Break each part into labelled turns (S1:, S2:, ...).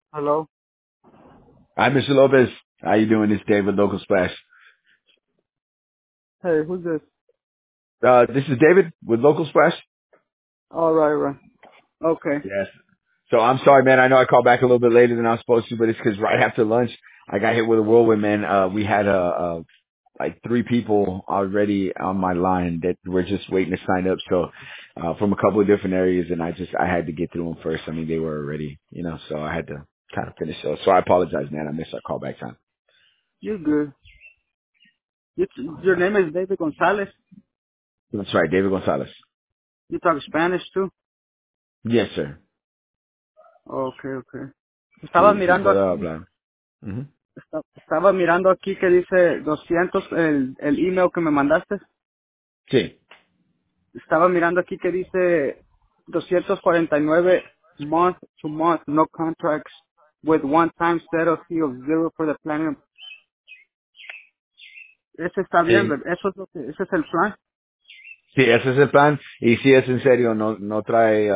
S1: Hello.
S2: Hi, Mr. Lopez. How you doing? This is David, Local Splash.
S1: Hey, who's this?
S2: This is David with Local Splash.
S1: All right, right. Okay.
S2: Yes. So I'm sorry, man. I know I called back a little bit later than I was supposed to, but it's because right after lunch, I got hit with a whirlwind, man. We had like three people already on my line that were just waiting to sign up. So, from a couple of different areas, and I had to get through them first. I mean, they were already, so I had to kind of finish those. So I apologize, man. I missed our call back time.
S1: You're good. Your name is David Gonzalez.
S2: That's right, David Gonzalez.
S1: You talk Spanish too?
S2: Yes, sir.
S1: Okay, okay. Estaba
S2: Sí, sí
S1: mirando
S2: puedo
S1: aquí,
S2: hablar. Ujú.
S1: estaba mirando aquí que dice 200 el email que me mandaste.
S2: Sí.
S1: Estaba mirando aquí que dice 249 month to month, no contracts with one time setup fee of zero for the planning. Ese está bien,
S2: Sí,
S1: ¿verdad? Ese es el plan.
S2: sí, ese es el plan. Y si es en serio, no trae,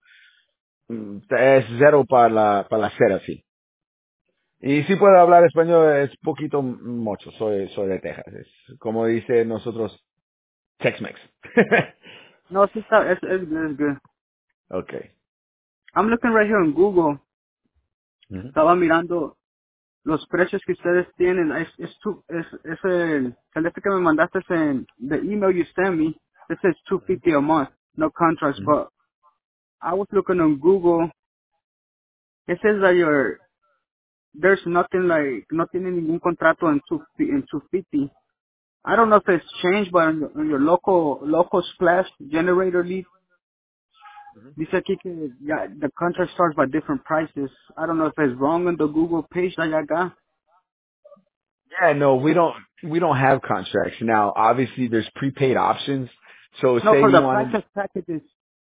S2: es cero para la cera, sí. Y si puedo hablar español, es poquito mucho. Soy de Texas. Es como dice nosotros, Tex-Mex.
S1: No, sí está, es good.
S2: Okay.
S1: I'm looking right here on Google.
S2: Ujú,
S1: Estaba mirando los precios que ustedes tienen. Es el este que me mandaste en the email you sent me. This is 250 a month, no contracts.
S2: ujú.
S1: But I was looking on Google. It says that there's nothing like no tiene ningún contrato in 250. I don't know if it's changed, but on your local splash generator lead, dice aquí que ya the contract starts by different prices. I don't know if it's wrong on the Google page that I got.
S2: Yeah, no, we don't have contracts. Now, obviously there's prepaid options. So
S1: No,
S2: say
S1: for
S2: you
S1: the
S2: wanted
S1: pricing packages.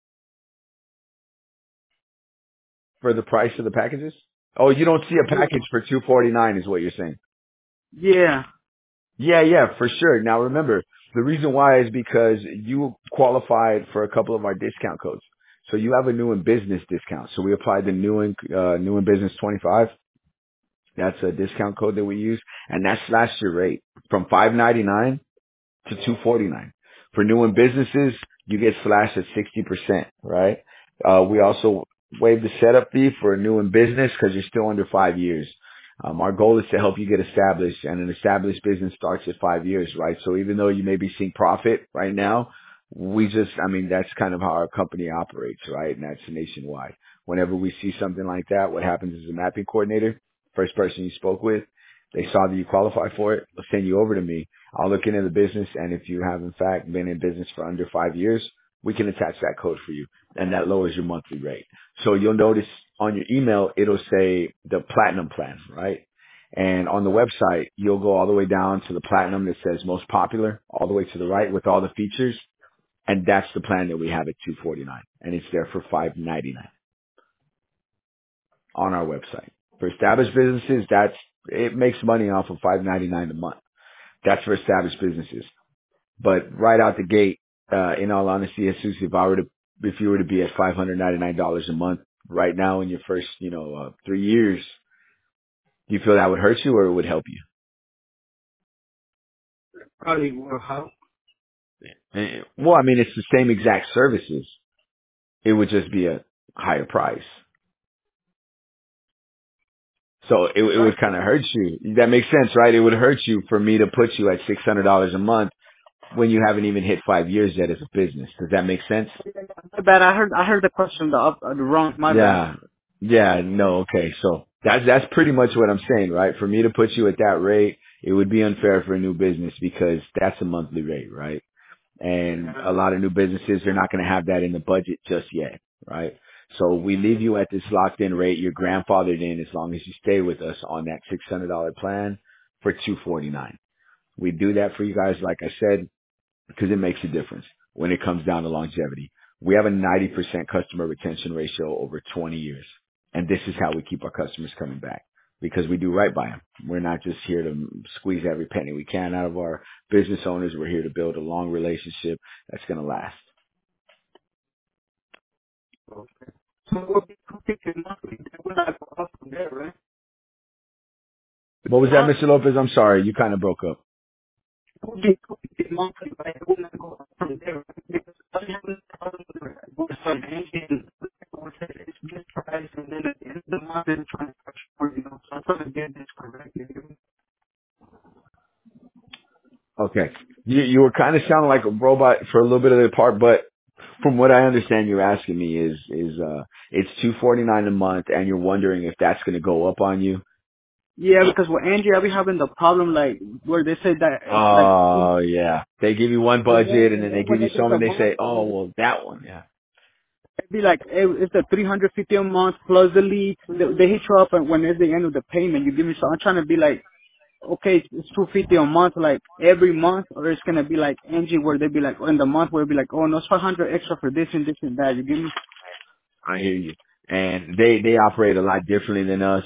S2: for the price of the packages? Oh, you don't see a
S1: Yeah.
S2: package for 249 is what you're saying.
S1: Yeah.
S2: Yeah, for sure. Now remember, the reason why is because you qualified for a couple of our discount codes. So you have a new in business discount. So we applied the new in business 25. That's a discount code that we use, and that slashed your rate from 599 to 249. For new and businesses, you get slashed at 60%, right? We also waive the setup fee for a new and business because you're still under 5 years. Our goal is to help you get established, and an established business starts at 5 years, right? So even though you may be seeing profit right now, that's kind of how our company operates, right? And that's nationwide. Whenever we see something like that, what happens is the mapping coordinator, first person you spoke with, they saw that you qualify for it, they'll send you over to me. I'll look into the business, and if you have in fact been in business for under 5 years, we can attach that code for you, and that lowers your monthly rate. So you'll notice on your email, it'll say the platinum plan, right? And on the website, you'll go all the way down to the platinum that says most popular, all the way to the right with all the features, and that's the plan that we have at 249, and it's there for 599 on our website. For established businesses, it makes money off of 599 a month. That's for established businesses. But right out the gate, in all honesty, Jesus, if you were to be at $599 a month right now in your first, 3 years, do you feel that would hurt you or it would help you?
S1: Probably will help.
S2: Well, I mean, it's the same exact services. It would just be a higher price. So it
S1: Right.
S2: would kind of hurt you. That makes sense, right? It would hurt you for me to put you at $600 a month when you haven't even hit 5 years yet as a business. Does that make sense?
S1: My bad. I heard the question the wrong. My bad.
S2: Yeah. Yeah, no, okay. So that's pretty much what I'm saying, right? For me to put you at that rate, it would be unfair for a new business because that's a monthly rate, right? And
S1: Yeah.
S2: a lot of new businesses, they're not going to have that in the budget just yet, right? So we leave you at this locked in rate. You're grandfathered in as long as you stay with us on that $600 plan for 249. We do that for you guys, like I said, because it makes a difference when it comes down to longevity. We have a 90% customer retention ratio over 20 years. And this is how we keep our customers coming back because we do right by them. We're not just here to squeeze every penny we can out of our business owners. We're here to build a long relationship that's going to last.
S1: So what be 250 monthly? What I go off? from there, right?
S2: What was that,
S1: Huh?
S2: Mr. Lopez? I'm sorry, you kind of broke up.
S1: It would be 250 monthly, but it would not go up from there, right? Because I have this problem with it's this price, and then at the end of the month, they're trying to charge more, you know. So I'm trying to get this corrected.
S2: Okay. You were kind of sounding like a robot for a little bit of the part, but from what I understand, you're asking me is it's $249 a month, and you're wondering if that's going to go up on you.
S1: Yeah, because with Angie, I be having the problem like where they say that it's like
S2: Oh yeah, they give you one
S1: yeah,
S2: budget, and
S1: and
S2: then they
S1: then
S2: give
S1: when
S2: you
S1: they get
S2: some,
S1: the
S2: and they
S1: month,
S2: say, oh well, that one, yeah.
S1: it'd be like it's the 350 a month plus the lead. They hit you up and when it's the end of the payment, you give me. So I'm trying to be like, okay, it's 250 a month, like every month, or it's gonna be like Angie where they be like in the month where it be like, oh no, it's 500 extra for this and that. You give me.
S2: I hear you. And they operate a lot differently than us.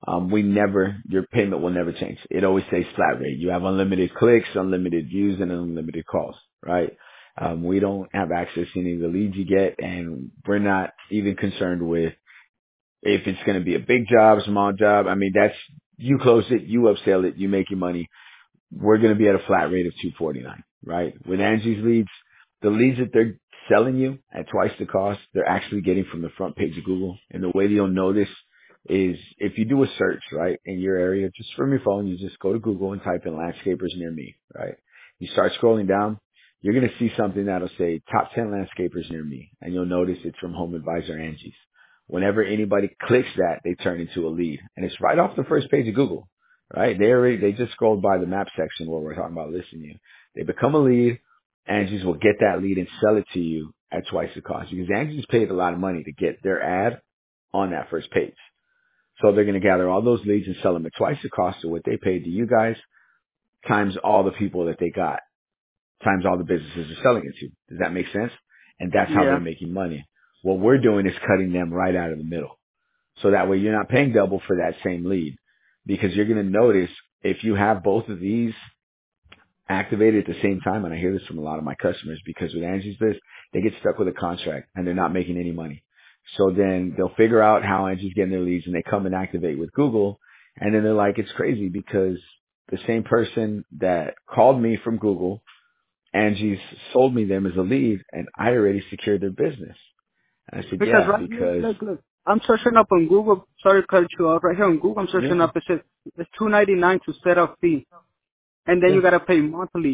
S2: Your payment will never change. It always stays flat rate. You have unlimited clicks, unlimited views, and unlimited calls, right? We don't have access to any of the leads you get, and we're not even concerned with if it's going to be a big job, small job. I mean, you close it, you upsell it, you make your money. We're going to be at a flat rate of 249, right? With Angie's leads, the leads that they're selling you at twice the cost, they're actually getting from the front page of Google. And the way that you'll know this is if you do a search, right, in your area, just from your phone, you just go to Google and type in landscapers near me, right? You start scrolling down, you're going to see something that'll say top 10 landscapers near me. And you'll notice it's from Home Advisor Angie's. Whenever anybody clicks that, they turn into a lead. And it's right off the first page of Google, right? They just scrolled by the map section where we're talking about listing you. They become a lead. Angie's will get that lead and sell it to you at twice the cost because Angie's paid a lot of money to get their ad on that first page. So they're going to gather all those leads and sell them at twice the cost of what they paid to you guys times all the people that they got times all the businesses they're selling it to. Does that make sense? And that's how they're
S1: Yeah,
S2: making money. What we're doing is cutting them right out of the middle. So that way you're not paying double for that same lead because you're going to notice if you have both of these activated at the same time, and I hear this from a lot of my customers because with Angie's List, they get stuck with a contract and they're not making any money. So then they'll figure out how Angie's getting their leads and they come and activate with Google. And then they're like, it's crazy because the same person that called me from Google, Angie's sold me them as a lead and I already secured their business. And I said,
S1: because
S2: yeah,
S1: right here,
S2: because
S1: look, I'm searching up on Google. Sorry to cut you off. Right here on Google, I'm searching
S2: yeah,
S1: up. It says it's 299 to set up fee, and then
S2: yeah.
S1: you gotta pay monthly.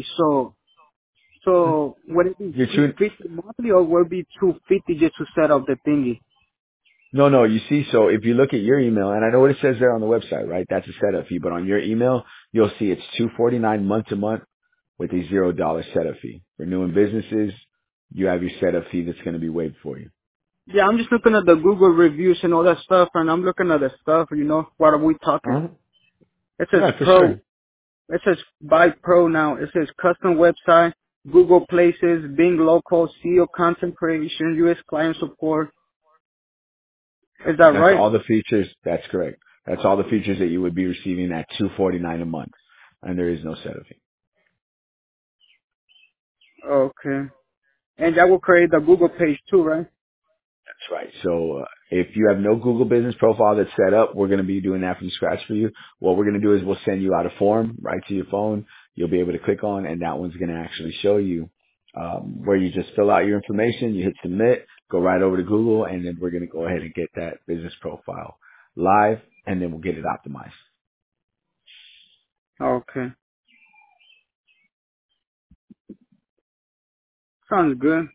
S1: So would it be
S2: You're too,
S1: 250 monthly or would it be 250 just to set up the thingy?
S2: no, you see, so if you look at your email, and I know what it says there on the website, right? That's a setup fee, but on your email, you'll see it's $249 month to month with a $0 setup fee. For new and businesses, you have your setup fee that's going to be waived for you.
S1: Yeah, I'm just looking at the Google reviews and all that stuff, and I'm looking at the stuff, you know, what are we talking?
S2: Uh-huh.
S1: It says
S2: Yeah, for
S1: pro,
S2: sure.
S1: it says buy pro now. It says custom website, Google Places, Bing Local, SEO content creation, US client support. Is that
S2: That's
S1: right?
S2: all the features. That's correct. That's all the features that you would be receiving at $249 a month, and there is no setup fee.
S1: Okay. And that will create the Google page too, right?
S2: That's right. So if you have no Google business profile that's set up, we're going to be doing that from scratch for you. What we're going to do is we'll send you out a form right to your phone. You'll be able to click on, and that one's going to actually show you where you just fill out your information, you hit submit, go right over to Google, and then we're going to go ahead and get that business profile live, and then we'll get it optimized.
S1: Okay. Sounds good.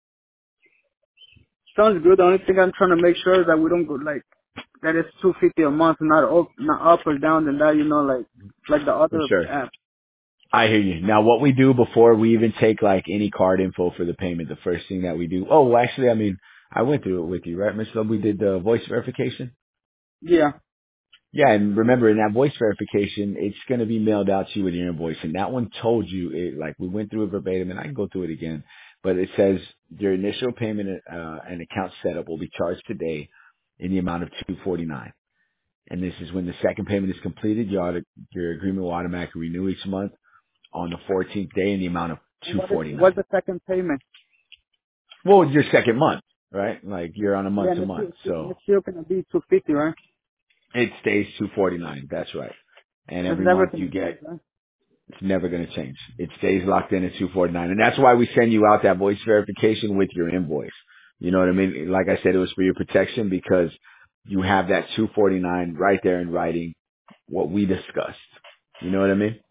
S1: Sounds good. The only thing I'm trying to make sure is that we don't go like that it's 250 a month, not up or down than that, you know, like the
S2: For
S1: other
S2: sure.
S1: apps.
S2: I hear you. Now, what we do before we even take like any card info for the payment, the first thing that we do. Oh, well, actually, I mean, I went through it with you, right, Mr. Love? We did the voice verification.
S1: Yeah.
S2: Yeah, and remember in that voice verification, it's going to be mailed out to you with your invoice, and that one told you it. Like we went through it verbatim, and I can go through it again. But it says your initial payment and account setup will be charged today in the amount of $249, and this is when the second payment is completed. Your agreement will automatically renew each month on the 14th day in the amount of
S1: And what's
S2: 249.
S1: the second payment?
S2: Well, your second month, right? Like you're on a
S1: Yeah,
S2: month
S1: and
S2: to month, so
S1: it's still gonna be 250, right?
S2: It stays 249. That's right. And
S1: It's
S2: every
S1: never
S2: month
S1: gonna
S2: you
S1: change,
S2: get,
S1: right?
S2: it's never going to change. It stays locked in at 249. And that's why we send you out that voice verification with your invoice. You know what I mean? Like I said, it was for your protection because you have that 249 right there in writing what we discussed. You know what I mean?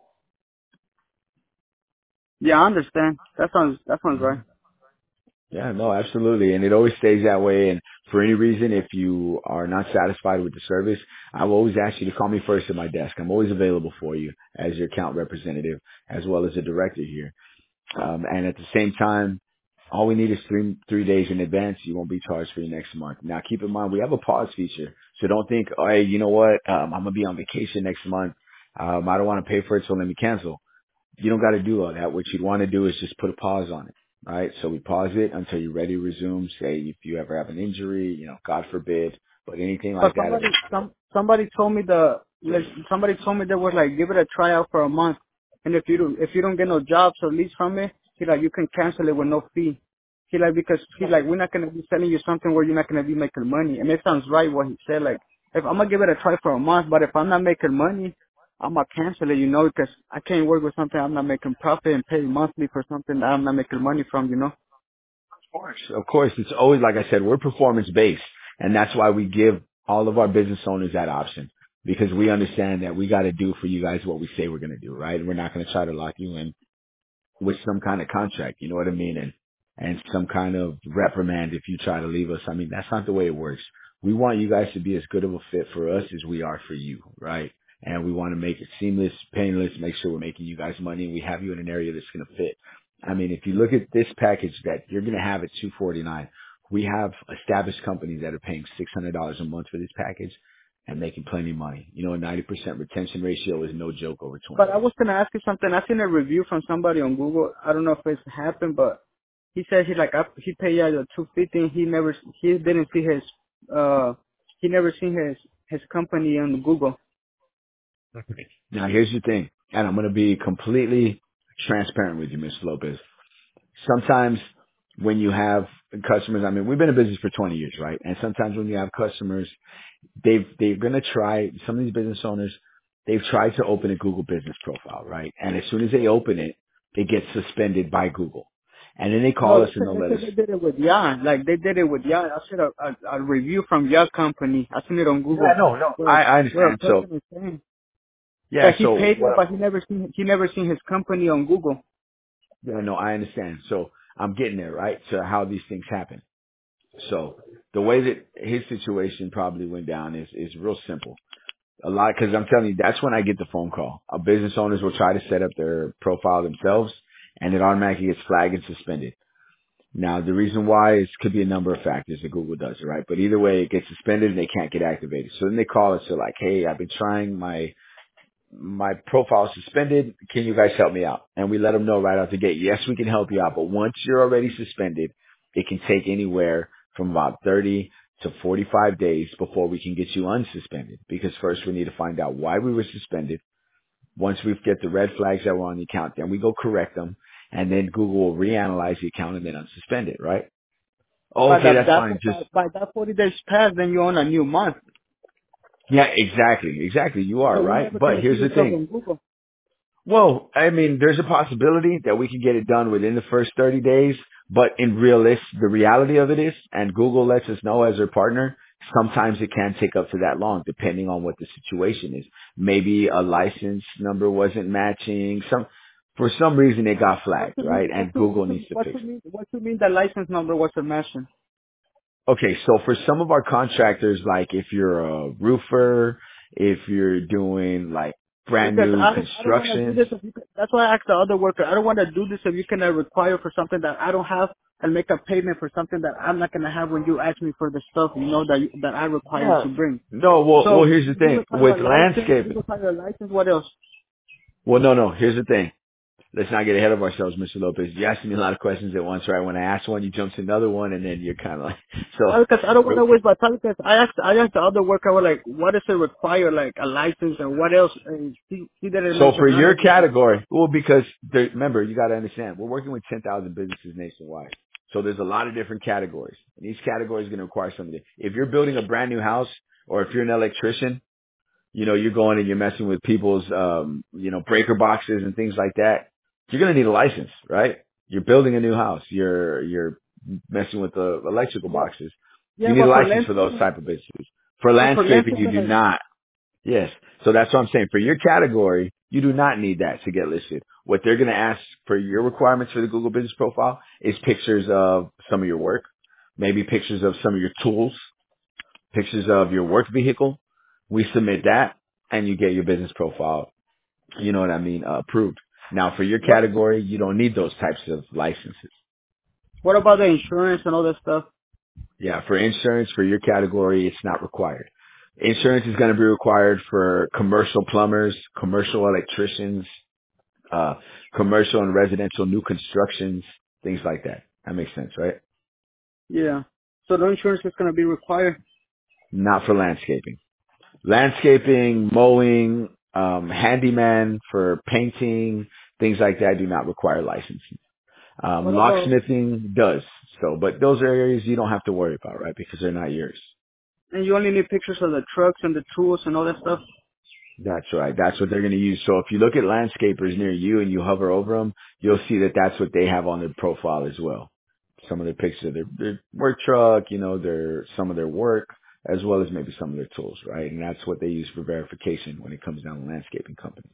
S1: Yeah, I understand. That sounds
S2: Mhm.
S1: right.
S2: Yeah, no, absolutely. And it always stays that way. And for any reason, if you are not satisfied with the service, I will always ask you to call me first at my desk. I'm always available for you as your account representative as well as a director here. And at the same time, all we need is three days in advance. You won't be charged for your next month. Now keep in mind, we have a pause feature. So don't think, oh, hey, you know what? I'm going to be on vacation next month. I don't want to pay for it. So let me cancel. You don't got to do all that. What you'd want to do is just put a pause on it. Right. So we pause it until you're ready to resume. Say if you ever have an injury, God forbid, but anything
S1: But
S2: like that.
S1: somebody told me somebody told me they was like give it a tryout for a month, and if you don't get no jobs or leads from it, he like you can cancel it with no fee. He like because he like we're not gonna be selling you something where you're not gonna be making money, and it sounds right what he said. Like if I'm gonna give it a try for a month, but if I'm not making money, I'm gonna cancel it, because I can't work with something I'm not making profit and pay monthly for something that I'm not making money from.
S2: Of course, it's always, like I said, we're performance based, and that's why we give all of our business owners that option because we understand that we got to do for you guys what we say we're going to do, right? We're not going to try to lock you in with some kind of contract, you know what I mean? And some kind of reprimand if you try to leave us. I mean, that's not the way it works. We want you guys to be as good of a fit for us as we are for you, right? And we want to make it seamless, painless, make sure we're making you guys money and we have you in an area that's going to fit. I mean, if you look at this package that you're going to have at 249, we have established companies that are paying $600 a month for this package and making plenty of money. You know, a 90% retention ratio is no joke over 20
S1: But I
S2: days.
S1: was gonna ask you something. I seen a review from somebody on Google. I don't know if it's happened, but he said he paid out the 250. He didn't see he never seen his company on Google.
S2: Now, here's the thing, and I'm going to be completely transparent with you, Mr. Lopez. Sometimes when you have customers, I mean, we've been in business for 20 years, right? And sometimes when you have customers, they're going to try, some of these business owners, they've tried to open a Google business profile, right? And as soon as they open it, it gets suspended by Google. And then they
S1: No,
S2: call us and they'll
S1: they
S2: let us,
S1: said they did it with Yan. Like they did it with Yan. I seen a review from your company. I seen it on
S2: yeah,
S1: Google
S2: no,
S1: where
S2: I
S1: where a
S2: understand. So,
S1: person is saying
S2: yeah,
S1: that he
S2: so
S1: paid
S2: what,
S1: it, but he never seen his company on Google.
S2: yeah, no, I understand. So I'm getting there, right? To how these things happen. So the way that his situation probably went down is real simple. A lot, cause I'm telling you, that's when I get the phone call. Our business owners will try to set up their profile themselves and it automatically gets flagged and suspended. Now, the reason why is could be a number of factors that Google does it, right? But either way, it gets suspended and they can't get activated. So then they call us. They're like, hey, I've been trying my profile is suspended. Can you guys help me out? And we let them know right out the gate. Yes, we can help you out. But once you're already suspended, it can take anywhere from about 30 to 45 days before we can get you unsuspended. Because first we need to find out why we were suspended. Once we get the red flags that were on the account, then we go correct them. And then Google will reanalyze the account and then unsuspend it, right?
S1: But
S2: Okay, that's fine. Just,
S1: by that 40 days passed, then you're on a new month.
S2: yeah, exactly. Exactly. You are,
S1: So we
S2: right?
S1: never
S2: But
S1: gonna see
S2: here's the
S1: yourself
S2: thing.
S1: on Google.
S2: Well, I mean, there's a possibility that we could get it done within the first 30 days, but the reality of it is, and Google lets us know as their partner, sometimes it can take up to that long, depending on what the situation is. Maybe a license number wasn't matching, for some reason it got
S1: What
S2: flagged,
S1: you mean?
S2: right? And Google needs to fix it.
S1: What you mean? The license number was a mention?
S2: Okay, so for some of our contractors, like if you're a roofer, if you're doing like brand
S1: Because
S2: new
S1: I don't want to do
S2: constructions,
S1: this. That's why I asked the other worker. I don't want to do this if you can require for something that I don't have and make a payment for something that I'm not gonna have when you ask me for the stuff. That I require you
S2: yeah.
S1: to bring.
S2: No, well,
S1: So
S2: here's the
S1: you
S2: thing.
S1: require
S2: With
S1: a license. You
S2: landscaping,
S1: require a license. What else?
S2: well, no, here's the thing. Let's not get ahead of ourselves, Mr. Lopez. You asked me a lot of questions at once, right? When I ask one, you jump to another one, and then you're kind of like, so,
S1: Because I don't want
S2: real
S1: to
S2: quick.
S1: waste my time. Because I asked the other worker, I was like, what does it require? Like a license and what else? And he didn't
S2: So
S1: mention
S2: for
S1: none
S2: your
S1: of this.
S2: category, well, because remember, you got to understand, we're working with 10,000 businesses nationwide. So there's a lot of different categories. And each category is going to require something. If you're building a brand new house, or if you're an electrician, you're going and you're messing with people's, breaker boxes and things like that, you're going to need a license, right? You're building a new house. You're messing with the electrical
S1: Yeah.
S2: boxes. You
S1: Yeah,
S2: need a
S1: but for
S2: license for those
S1: landscaping,
S2: type of businesses. For
S1: but for
S2: landscaping, you
S1: landscaping,
S2: do
S1: like,
S2: not. Yes. So that's what I'm saying. For your category, you do not need that to get listed. What they're going to ask for your requirements for the Google Business Profile is pictures of some of your work, maybe pictures of some of your tools, pictures of your work vehicle. We submit that and you get your business profile, approved. Now for your
S1: what
S2: category, you don't need those types of licenses.
S1: what about the insurance and all that stuff?
S2: Yeah, for insurance, for your category, it's not required. Insurance is going to be required for commercial plumbers, commercial electricians, uh, commercial and residential new constructions, things like that. That makes sense, right?
S1: Yeah. So the insurance is gonna be required.
S2: Not for landscaping. Landscaping, mowing, handyman for painting, things like that do not require licensing.
S1: What about,
S2: Locksmithing does. So, but those are areas you don't have to worry about, right? Because they're not yours.
S1: and you only need pictures of the trucks and the tools and all that stuff?
S2: That's right. That's what they're going to use. So if you look at landscapers near you and you hover over them, you'll see that that's what they have on their profile as well. Some of their pictures of their work truck, some of their work, as well as maybe some of their tools, right? And that's what they use for verification when it comes down to landscaping companies.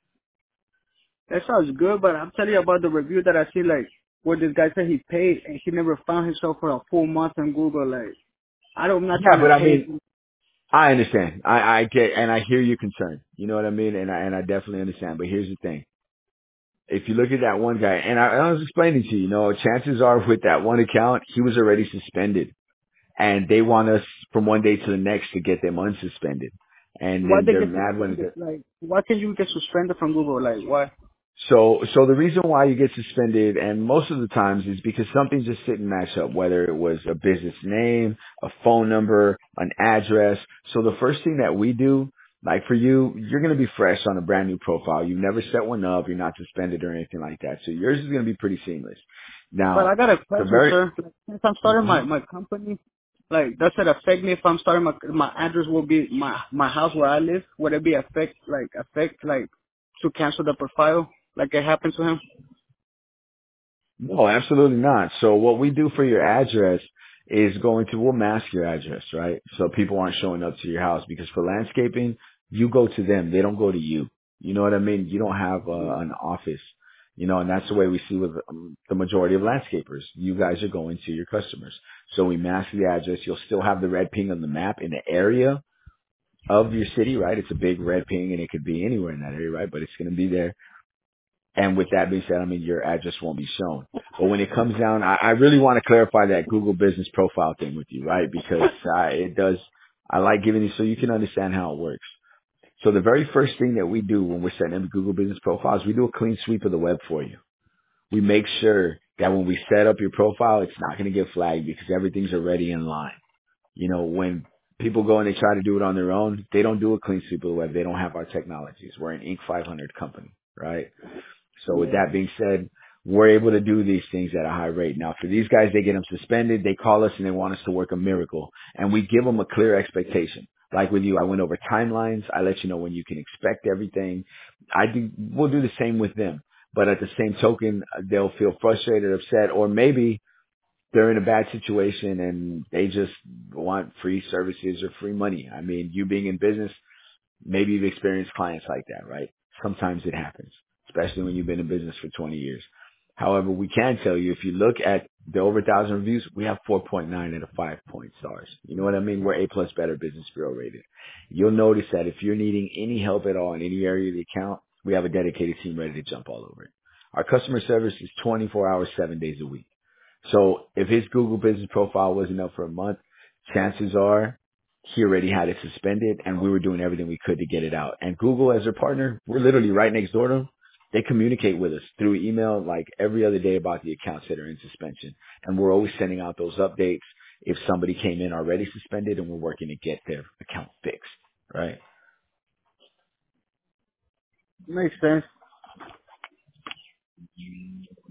S1: That sounds good, but I'm telling you about the review that I see, like, where this guy said he paid and he never found himself for a full month on Google. Like, I'm not
S2: Yeah,
S1: trying to
S2: but I
S1: pay.
S2: mean, I understand. I get, and I hear your concern. You know what I mean? And I definitely understand. But here's the thing. If you look at that one guy, and I was explaining to you, chances are with that one account, he was already suspended. And they want us from one day to the next to get them unsuspended. And
S1: Why
S2: then
S1: they
S2: they're
S1: get
S2: mad when
S1: suspended? Like, why can you get suspended from Google? Like, why?
S2: so the reason why you get suspended, and most of the times, is because something just didn't match up, whether it was a business name, a phone number, an address. So the first thing that we do, like for you, you're going to be fresh on a brand new profile. You've never set one up. You're not suspended or anything like that. So yours is going to be pretty seamless.
S1: But I
S2: Now,
S1: got a
S2: the
S1: question,
S2: very,
S1: sir. Like, since I'm starting my company, like, does it affect me if I'm starting my address will be my house where I live? Would it be affect like to cancel the profile like it happened to him?
S2: No, absolutely not. So what we do for your address is we'll mask your address, right? So people aren't showing up to your house, because for landscaping, you go to them. They don't go to you. You know what I mean? You don't have an office, and that's the way we see with the majority of landscapers. You guys are going to your customers. So we mask the address. You'll still have the red ping on the map in the area of your city, right? It's a big red ping, and it could be anywhere in that area, right? But it's going to be there. And with that being said, I mean, your address won't be shown. But when it comes down, I really want to clarify that Google business profile thing with you, right? Because I like giving you so you can understand how it works. So the very first thing that we do when we're setting up Google business profiles, we do a clean sweep of the web for you. We make sure that when we set up your profile, it's not going to get flagged because everything's already in line. When people go and they try to do it on their own, they don't do a clean sweep of the web. They don't have our technologies. We're an Inc. 500 company, right? So with
S1: Yeah.
S2: that being said, we're able to do these things at a high rate. Now for these guys, they get them suspended. They call us and they want us to work a miracle, and we give them a clear expectation. Like with you, I went over timelines. I let you know when you can expect everything. We'll do the same with them. But at the same token, they'll feel frustrated, upset, or maybe they're in a bad situation and they just want free services or free money. I mean, you being in business, maybe you've experienced clients like that, right? Sometimes it happens, especially when you've been in business for 20 years. However, we can tell you, if you look at the over 1,000 reviews, we have 4.9 out of 5 stars. You know what I mean? We're A plus Better Business Bureau rated. You'll notice that if you're needing any help at all in any area of the account, we have a dedicated team ready to jump all over it. Our customer service is 24 hours, 7 days a week. So if his Google business profile wasn't up for a month, chances are he already had it suspended, and we were doing everything we could to get it out. And Google, as their partner, we're literally right next door to them. They communicate with us through email like every other day about the accounts that are in suspension. And we're always sending out those updates if somebody came in already suspended, and we're working to get their account fixed, right?
S1: Makes sense.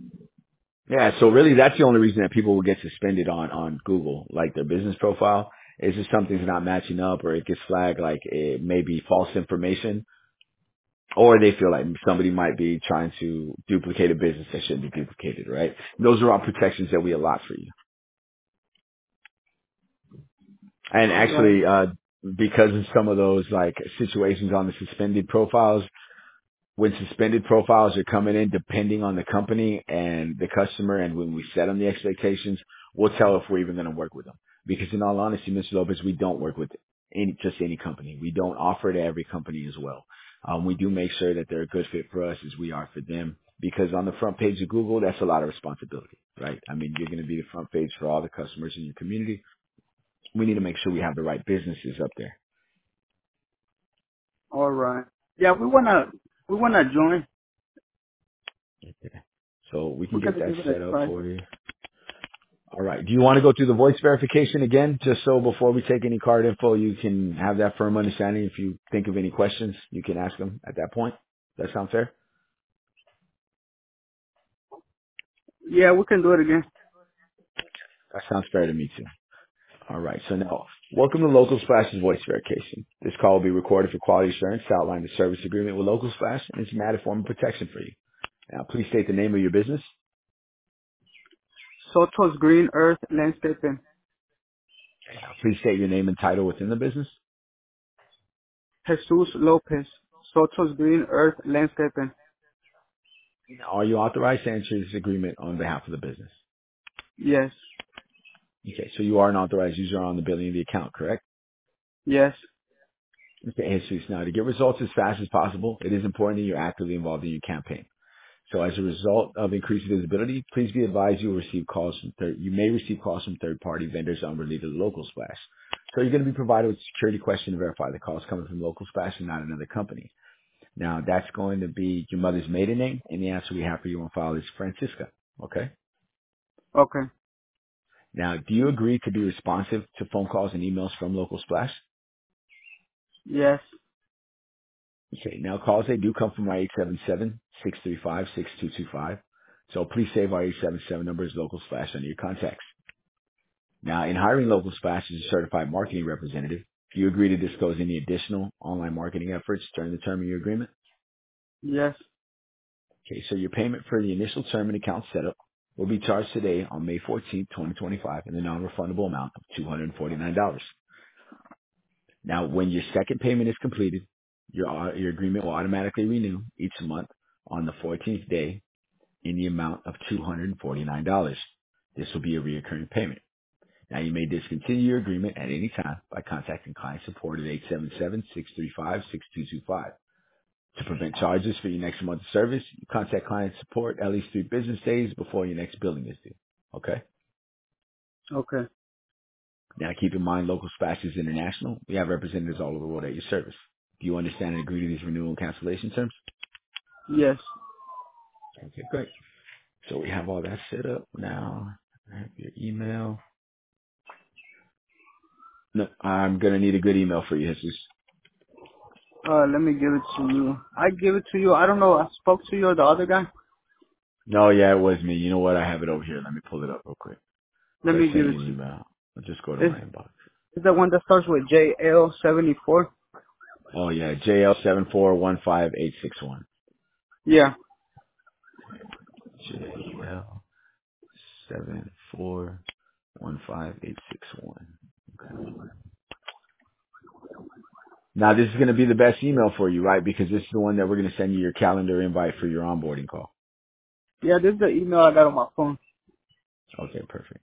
S2: Yeah, so really that's the only reason that people will get suspended on Google, like their business profile, Is if something's not matching up or it gets flagged like it may be false information, or they feel like somebody might be trying to duplicate a business that shouldn't be duplicated, right? Those are all protections that we allot for you. And
S1: All right.
S2: actually, because of some of those like situations on the suspended profiles, when suspended profiles are coming in, depending on the company and the customer, and when we set them the expectations, we'll tell if we're even going to work with them. Because in all honesty, Mr. Lopez, we don't work with just any company. We don't offer to every company as well. We do make sure that they're a good fit for us as we are for them. Because on the front page of Google, that's a lot of responsibility, right? I mean, you're going to be the front page for all the customers in your community. We need to make sure we have the right businesses up there.
S1: All right. Yeah, we wanna join.
S2: So we
S1: We
S2: can get
S1: gotta
S2: that
S1: give it a
S2: set up
S1: try.
S2: for you. All right. Do you want to go through the voice verification again, just so before we take any card info, you can have that firm understanding? If you think of any questions, you can ask them at that point. Does that sound fair?
S1: Yeah, we can do it again.
S2: That sounds fair to me too. All right. So now, welcome to Local Splash's voice verification. This call will be recorded for quality assurance to outline the service agreement with Local Splash and it's an added form of protection for you. Now, please state the name of your business.
S1: Soto's Green Earth Landscaping.
S2: Now, please state your name and title within the business.
S1: Jesus Lopez. Soto's Green Earth Landscaping.
S2: Now, are you authorized to enter this agreement on behalf of the business?
S1: Yes.
S2: Okay. So you are an authorized user on the billing of the account, correct?
S1: Yes.
S2: Okay, Jesus. Now, to get results as fast as possible, it is important that you're actively involved in your campaign. So as a result of increased visibility, please be advised you will receive calls from you may receive calls from third-party vendors unrelated to Local Splash. So you're going to be provided with a security question to verify the calls coming from Local Splash and not another company. Now, that's going to be your mother's maiden name, and the answer we have for you on file is Francisca. Okay?
S1: Okay.
S2: Now, do you agree to be responsive to phone calls and emails from Local Splash?
S1: Yes.
S2: Okay, now calls, they do come from our 877-635-6225. So please save our 877 number as Local Splash under your contacts. Now, in hiring Local Splash as a certified marketing representative, do you agree to disclose any additional online marketing efforts during the term of your agreement?
S1: Yes.
S2: Okay, so your payment for the initial term and account setup will be charged today on May 14th, 2025 in the non-refundable amount of $249. Now, when your second payment is completed, your agreement will automatically renew each month on the 14th day in the amount of $249. This will be a recurring payment. Now, you may discontinue your agreement at any time by contacting client support at 877-635-6225. To prevent charges for your next month's service, you contact client support at least 3 business days before your next billing is due. Okay?
S1: Okay.
S2: Now, keep in mind, Local Splash is international. We have representatives all over the world at your service. Do you understand and agree to these renewal and cancellation terms?
S1: Yes.
S2: Okay, great. So we have all that set up now. I have your email. No, I'm gonna need a good email for you, Jesus.
S1: Let me give it to you. I give it to you. I don't know. I spoke to you or the other guy.
S2: No, yeah, it was me. You know what? I have it over here. Let me pull it up real quick.
S1: Let
S2: So I
S1: me give
S2: sent
S1: it
S2: you an
S1: to you.
S2: email. I'll just go to
S1: Is
S2: my inbox.
S1: is the one that starts with JL74?
S2: Oh yeah, JL74158161.
S1: Yeah.
S2: JL74158161. Okay. Now this is going to be the best email for you, right? Because this is the one that we're going to send you your calendar invite for your onboarding call.
S1: Yeah, this is the email I got on my phone.
S2: Okay, perfect.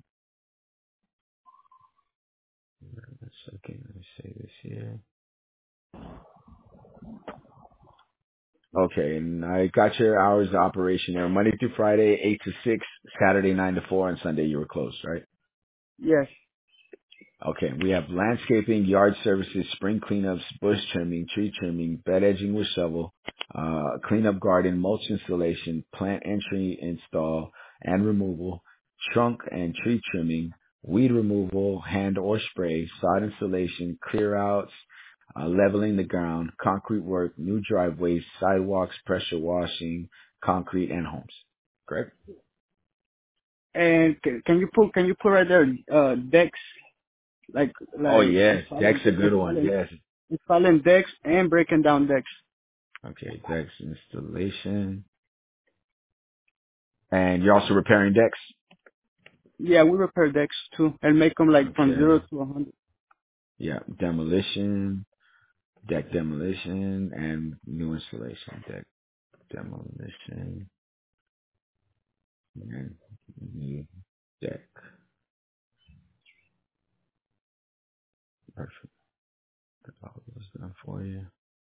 S2: One second, let me say this here. Okay, and I got your hours of operation there. Monday through Friday, 8 to 6, Saturday 9 to 4, and Sunday you were closed, right?
S1: Yes.
S2: Okay, we have landscaping, yard services, spring cleanups, bush trimming, tree trimming, bed edging with shovel, cleanup garden, mulch installation, plant entry install and removal, trunk and tree trimming, weed removal, hand or spray, sod installation, clear outs, leveling the ground, concrete work, new driveways, sidewalks, pressure washing, concrete and homes. Correct?
S1: And can you put right there decks? like
S2: Oh
S1: like
S2: yes, Deck's a good one. Yes.
S1: installing decks and breaking down decks.
S2: Okay, Deck's installation. And you're also repairing decks?
S1: Yeah, we repair decks too and make them like from
S2: Okay.
S1: 0 to 100.
S2: Yeah, demolition, deck demolition, and new installation. Deck demolition and new deck. Perfect. That's all it was done for you.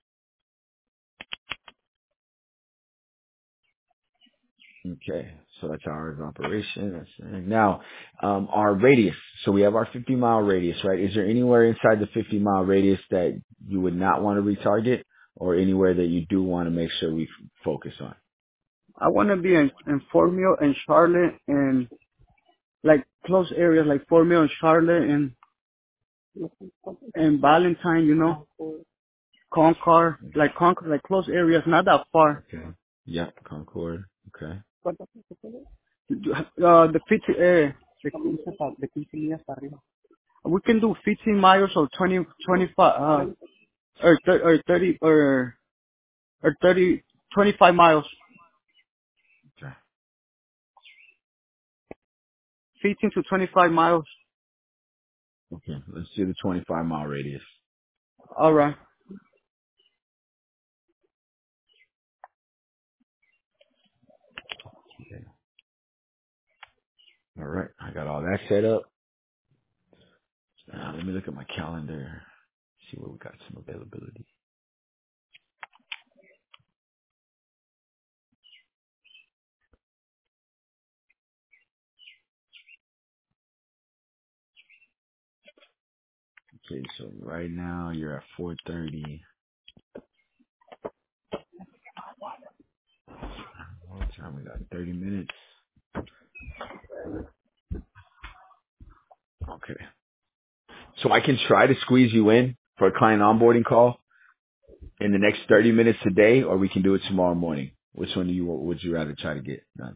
S2: Okay, so that's hours of operation. Now, our radius. So we have our 50-mile radius, right? Is there anywhere inside the 50-mile radius that you would not want to retarget, or anywhere that you do want to make sure we focus on?
S1: I want to be in Fort Mill and Charlotte and like close areas like Fort Mill and Charlotte and Valentine, you know, Concord, like close areas, not that far.
S2: Okay. Yep, Concord. Okay.
S1: The 50, de 15 millas para arriba. We can do 15 miles or 20, 25, or 30, or 30, 25 miles.
S2: Okay.
S1: 15 to 25 miles.
S2: Okay. Let's do the 25-mile radius.
S1: All right.
S2: Okay. All right. I got all that set up. Let me look at my calendar. See where we got some availability. Okay, so right now you're at 4:30. What time we got? 30 minutes. Okay. So I can try to squeeze you in for a client onboarding call in the next 30 minutes today, or we can do it tomorrow morning. Which one would you rather try to get done?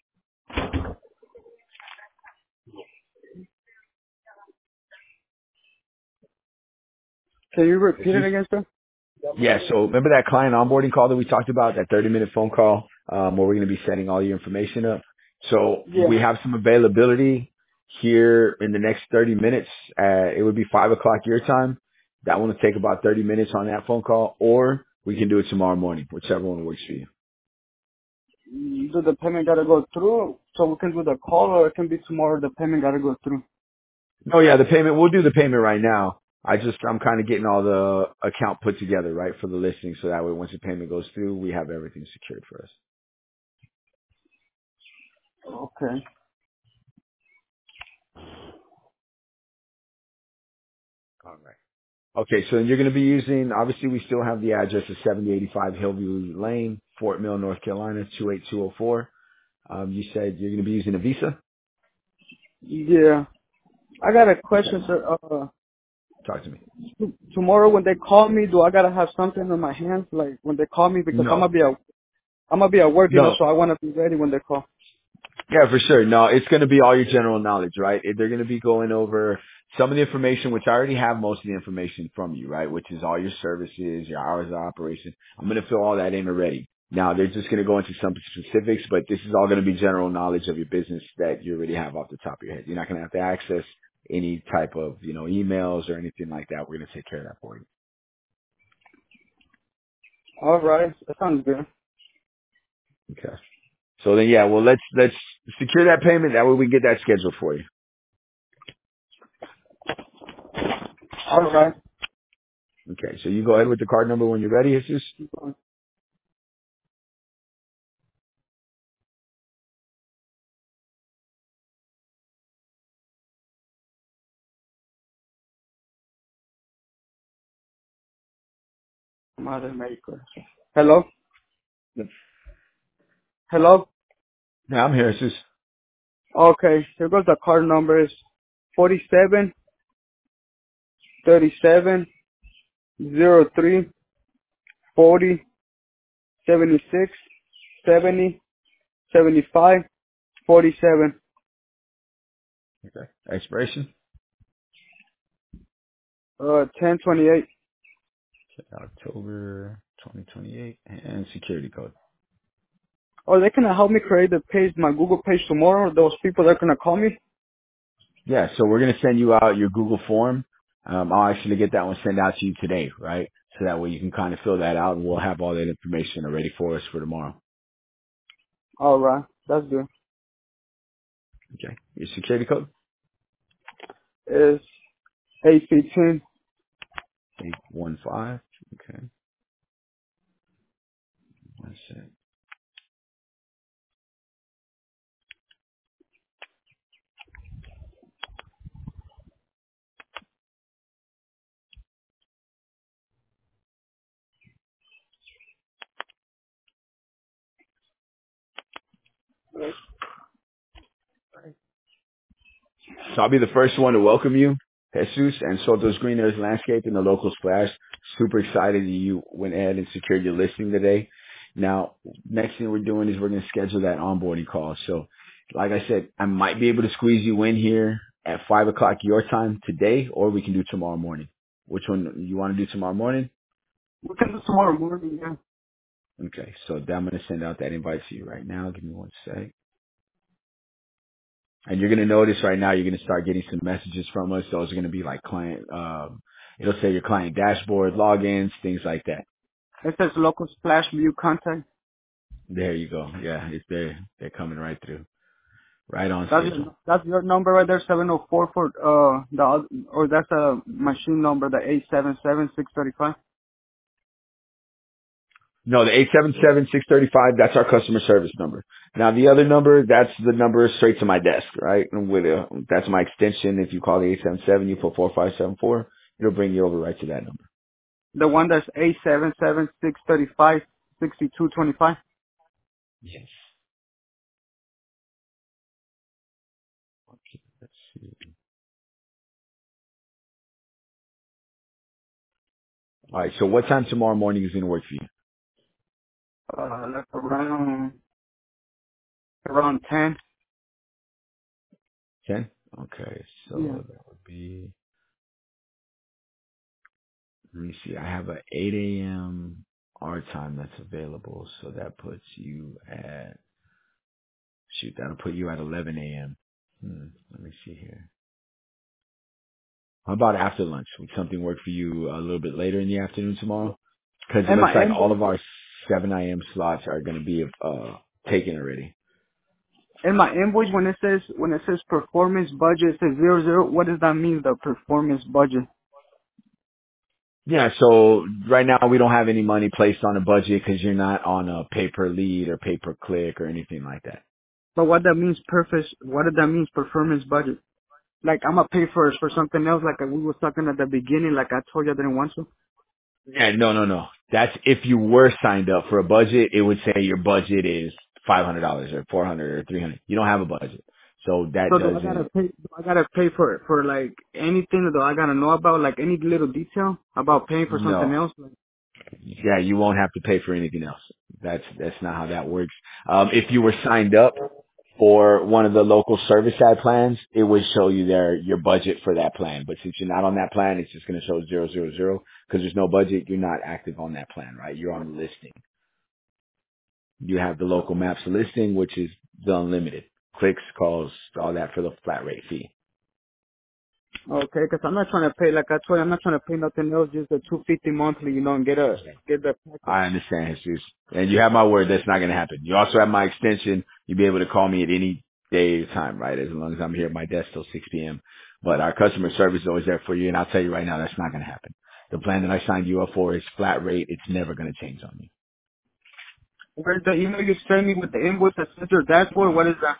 S1: Can you repeat it
S2: Jesus?
S1: again, sir?
S2: Yeah, so remember that client onboarding call that we talked about, that 30-minute phone call, where we're going to be setting all your information up. So
S1: Yeah.
S2: we have some availability here in the next 30 minutes. It would be 5 o'clock your time. That one will take about 30 minutes on that phone call, or we can do it tomorrow morning, whichever one works for you.
S1: Do the payment gotta go through so we can do the call, or it can be tomorrow the payment gotta go through?
S2: Oh yeah, the payment, we'll do the payment right now. I'm kind of getting all the account put together, right, for the listing, so that way once the payment goes through, we have everything secured for us.
S1: Okay.
S2: All right. Okay, so you're going to be using, obviously we still have the address of 7085 Hillview Lane, Fort Mill, North Carolina, 28204. You said you're going to be using a Visa?
S1: Yeah. I got a
S2: Okay.
S1: question, sir.
S2: Talk to me.
S1: Tomorrow when they call me, do I gotta have something in my hands, like when they call me, because
S2: No.
S1: I'm gonna be at work, you know,
S2: No.
S1: so I want to be ready when they call.
S2: Yeah, for sure. No, it's going to be all your general knowledge, right? They're going to be going over some of the information, which I already have most of the information from you, right? Which is all your services, your hours of operation. I'm going to fill all that in already. Now, they're just going to go into some specifics, but this is all going to be general knowledge of your business that you already have off the top of your head. You're not going to have to access any type of, emails or anything like that. We're going to take care of that for you.
S1: All right, that sounds good.
S2: Okay. So then, yeah, well, let's secure that payment. That way we get that scheduled for you.
S1: All right.
S2: Okay. So you go ahead with the card number when you're ready, Jesus.
S1: Madre México. Hello. Hello.
S2: Yeah, I'm here, Jesus.
S1: Okay, here goes the card number is 47 37 03 40 76 70 75 47.
S2: Okay. Expiration.
S1: 1028.
S2: October 2028 and security code.
S1: Oh, they can help me create the page, my Google page tomorrow. Those people that are gonna call me.
S2: Yeah, so we're going to send you out your Google form. I'll actually get that one sent out to you today, right? So that way you can kind of fill that out and we'll have all that information ready for us for tomorrow.
S1: All right, that's good.
S2: Okay. Your security code?
S1: It's 815.
S2: 815. Okay. One sec. So I'll be the first one to welcome you, Jesus, and Soto's Green Earth Landscape in the local splash. Super excited that you went ahead and secured your listing today. Now, next thing we're doing is we're going to schedule that onboarding call. So, like I said, I might be able to squeeze you in here at 5 o'clock your time today, or we can do tomorrow morning. Which one you want to do tomorrow morning?
S1: We can do tomorrow morning. Yeah.
S2: Okay, so I'm going to send out that invite to you right now. Give me one sec. And you're going to notice right now, you're going to start getting some messages from us. Those are going to be like client, it'll say your client dashboard, logins, things like that.
S1: It says local splash view contact.
S2: There you go. Yeah, it's there. They're coming right through. Right on schedule.
S1: That's your number right there, 704 for or that's a machine number, the 877-635.
S2: No, the 877-635, that's our customer service number. Now the other number, that's the number straight to my desk, right? And that's my extension. If you call the 877, you put 4574, it'll bring you over right to that number.
S1: The one that's 877-635-6225.
S2: Yes. Okay, let's see. All right, so what time tomorrow morning is going to work for you?
S1: Like around 10.
S2: 10? Okay,
S1: Yeah.
S2: so that would be, let me see, I have a 8 a.m. our time that's available, so that puts you at, shoot, that'll put you at 11 a.m. Let me see here. How about after lunch? Would something work for you a little bit later in the afternoon tomorrow? Because it
S1: And
S2: looks
S1: my
S2: like all
S1: invoice,
S2: of our 7 a.m. slots are going to be taken already.
S1: when it says performance budget, it says 00. What does that mean, the performance budget?
S2: Yeah, so right now we don't have any money placed on a budget because you're not on a pay-per-lead or pay-per-click or anything like that.
S1: But what that means, what did that means, performance budget? Like I'm gonna pay for something else, like we was talking at the beginning, like I told you I didn't want to.
S2: Yeah, no. That's if you were signed up for a budget, it would say your budget is $500 or 400 or 300. You don't have a budget. So that
S1: So
S2: doesn't,
S1: do I gotta pay for like anything that I gotta know about, like any little detail about paying for something
S2: no.
S1: else? Like,
S2: Yeah, you won't have to pay for anything else. That's not how that works. If you were signed up for one of the local service ad plans, it would show you your budget for that plan. But since you're not on that plan, it's just going to show 000 because there's no budget. You're not active on that plan, right? You're on the listing. You have the local maps listing, which is the unlimited clicks, calls, all that for the flat rate fee.
S1: okay, because I'm not trying to pay, like I told you, I'm not trying to pay nothing else, just the 250 monthly, and get the package.
S2: I understand, Jesus. And you have my word, that's not going to happen. You also have my extension. You'll be able to call me at any day or time, right? As long as I'm here at my desk till 6 p.m. But our customer service is always there for you. And I'll tell you right now, that's not going to happen. The plan that I signed you up for is flat rate. It's never going to change on you.
S1: Where's the email you send me with the invoice that says your dashboard? What is that?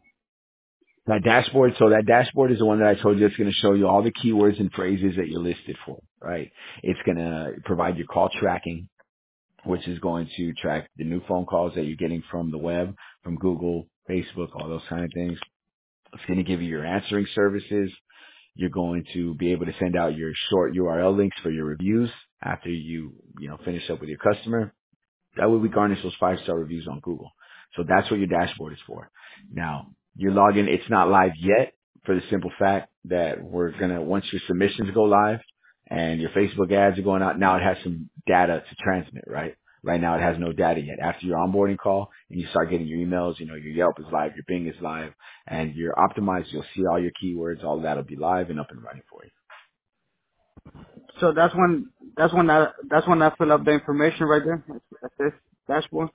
S2: That dashboard is the one that I told you. It's going to show you all the keywords and phrases that you're listed for, right? It's going to provide your call tracking, which is going to track the new phone calls that you're getting from the web, from Google, Facebook, all those kind of things. It's going to give you your answering services. You're going to be able to send out your short URL links for your reviews after you finish up with your customer. That way we garnish those 5-star reviews on Google. So that's what your dashboard is for. Now, your login, it's not live yet for the simple fact that once your submissions go live, and your Facebook ads are going out. Now it has some data to transmit, right? Right now it has no data yet. After your onboarding call and you start getting your emails, your Yelp is live, your Bing is live, and you're optimized, you'll see all your keywords, all of that'll be live and up and running for you.
S1: So that's when I fill up the information right there. That's this dashboard.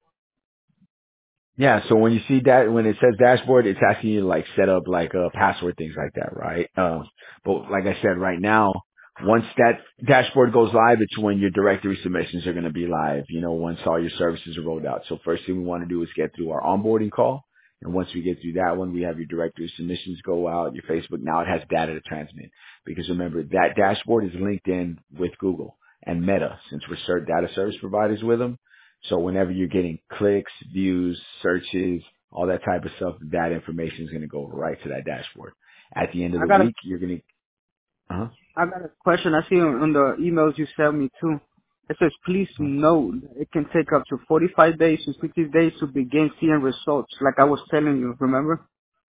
S2: Yeah, so when you see that, when it says dashboard, it's asking you to like set up like a password, things like that, right? But like I said, right now, once that dashboard goes live, it's when your directory submissions are going to be live, once all your services are rolled out. So first thing we want to do is get through our onboarding call. And once we get through that one, we have your directory submissions go out, your Facebook. Now it has data to transmit because remember that dashboard is linked in with Google and Meta since we're data service providers with them. So whenever you're getting clicks, views, searches, all that type of stuff, that information is going to go right to that dashboard. At the end of
S1: I
S2: the
S1: got a
S2: week, you're going to,
S1: I got a question. I see on the emails you sent me too. It says, please note that it can take up to 45 days to 60 days to begin seeing results, like I was telling you, remember?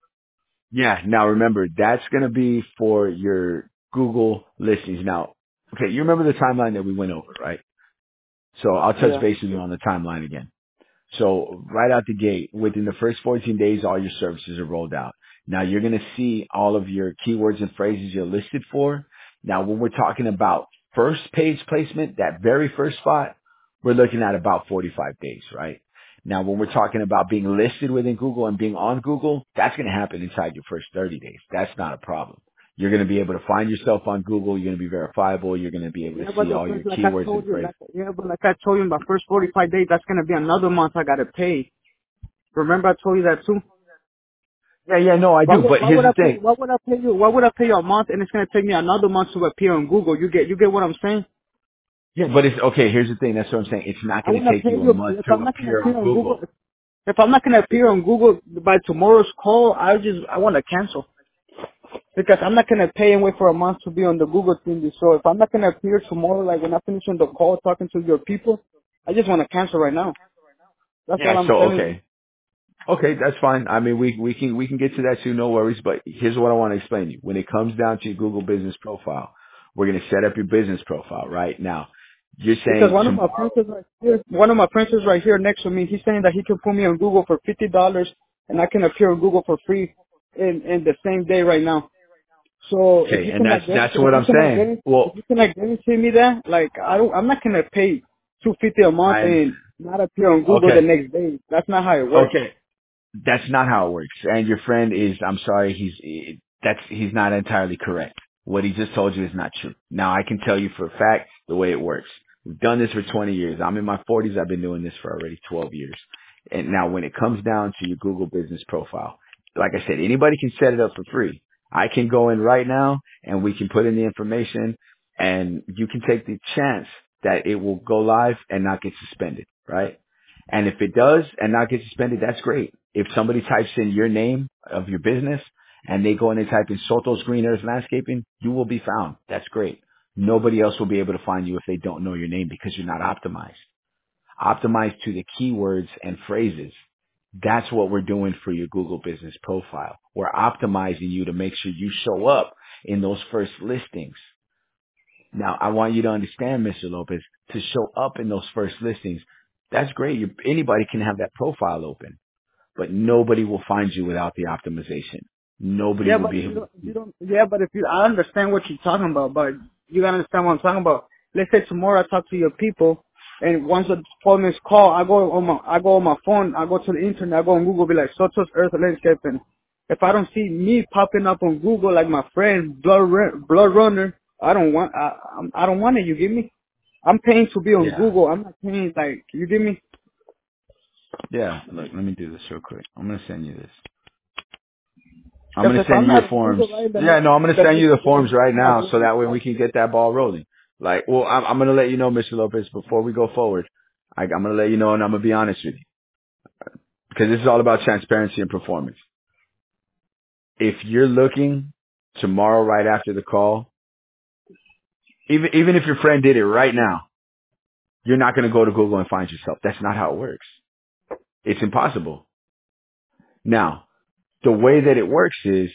S2: yeah. Now remember, that's going to be for your Google listings. Now, okay, you remember the timeline that we went over, right? So I'll touch
S1: Yeah.
S2: base with you on the timeline again. So right out the gate, within the first 14 days, all your services are rolled out. Now you're going to see all of your keywords and phrases you're listed for. Now when we're talking about first page placement, that very first spot, we're looking at about 45 days, right? Now when we're talking about being listed within Google and being on Google, that's going to happen inside your first 30 days. That's not a problem. You're going to be able to find yourself on Google. You're going to be verifiable. You're going to be able to
S1: Yeah, but
S2: see
S1: the
S2: all your
S1: first, like I
S2: keywords and
S1: told you,
S2: phrases.
S1: like I told you, in my first 45 days, that's gonna be another month I gotta pay. Remember I told you that too?
S2: Yeah, yeah, no, I do. But
S1: Why
S2: here's
S1: would
S2: the
S1: I pay?
S2: thing.
S1: Why would I pay you? Why would I pay you a month and it's gonna take me another month to appear on Google? You get what I'm saying?
S2: Yeah, but it's okay. Here's the thing. That's what I'm saying. It's not
S1: I
S2: going to
S1: wanna
S2: take
S1: pay
S2: you a
S1: you
S2: month
S1: if
S2: to
S1: I'm not gonna
S2: appear
S1: appear
S2: on
S1: on Google.
S2: Google.
S1: If I'm not gonna appear on Google by tomorrow's call, I wanna cancel because I'm not gonna pay and wait for a month to be on the Google team. So if I'm not gonna appear tomorrow, like when I finish on the call talking to your people, I just wanna cancel right now. That's all
S2: Yeah.
S1: I'm
S2: So
S1: telling you.
S2: okay, okay, that's fine. I mean, we can get to that too. No worries. But here's what I want to explain to you. When it comes down to your Google business profile, we're going to set up your business profile right now. You're
S1: Because
S2: saying
S1: one of my friends is right here next to me. He's saying that he can put me on Google for $50 and I can appear on Google for free in the same day right now. So if
S2: okay,
S1: you
S2: and
S1: can
S2: that's
S1: like
S2: that's
S1: guarantee,
S2: what I'm saying.
S1: if
S2: Well,
S1: you can like guarantee me that, like I'm not gonna pay $250 a month
S2: I
S1: and
S2: understand.
S1: not appear on Google the
S2: Okay,
S1: next day. That's not how it works.
S2: okay. That's not how it works. And your friend is, I'm sorry, he's not entirely correct. What he just told you is not true. Now I can tell you for a fact the way it works. We've done this for 20 years. I'm in my 40s. I've been doing this for already 12 years. And now when it comes down to your Google business profile, like I said, anybody can set it up for free. I can go in right now and we can put in the information and you can take the chance that it will go live and not get suspended, right? And if it does and not get suspended, that's great. If somebody types in your name of your business and they go and they type in Soto's Green Earth Landscaping, you will be found. That's great. Nobody else will be able to find you if they don't know your name because you're not optimized. Optimized to the keywords and phrases. That's what we're doing for your Google business profile. We're optimizing you to make sure you show up in those first listings. Now, I want you to understand, Mr. Lopez, to show up in those first listings, that's great. Anybody can have that profile open, but nobody will find you without the optimization. Nobody
S1: Yeah,
S2: will
S1: but
S2: be able to.
S1: I understand what you're talking about, but you gotta understand what I'm talking about. Let's say tomorrow I talk to your people, and once the phone is called, I go on my phone, I go to the internet, I go on Google, be like Soto's Earth Landscaping. If I don't see me popping up on Google like my friend Blood Runner, I don't want it. You get me? I'm paying to be on
S2: Yeah.
S1: Google. I'm not paying like you get me.
S2: Yeah. Look, let me do this real quick. I'm going to send you this. I'm
S1: Because
S2: going to
S1: if
S2: send
S1: I'm
S2: you
S1: not
S2: your
S1: on
S2: forms.
S1: Google right
S2: Yeah, no, I'm going to send you the
S1: the
S2: forms
S1: next day
S2: right
S1: I'm not
S2: now so
S1: doing
S2: that way
S1: it.
S2: we can get that ball rolling. Like, well, I'm going to let you know, Mr. Lopez, before we go forward. I'm going to let you know and I'm going to be honest with you because this is all about transparency and performance. If you're looking tomorrow right after the call, even if your friend did it right now, you're not going to go to Google and find yourself. That's not how it works. It's impossible. Now, the way that it works is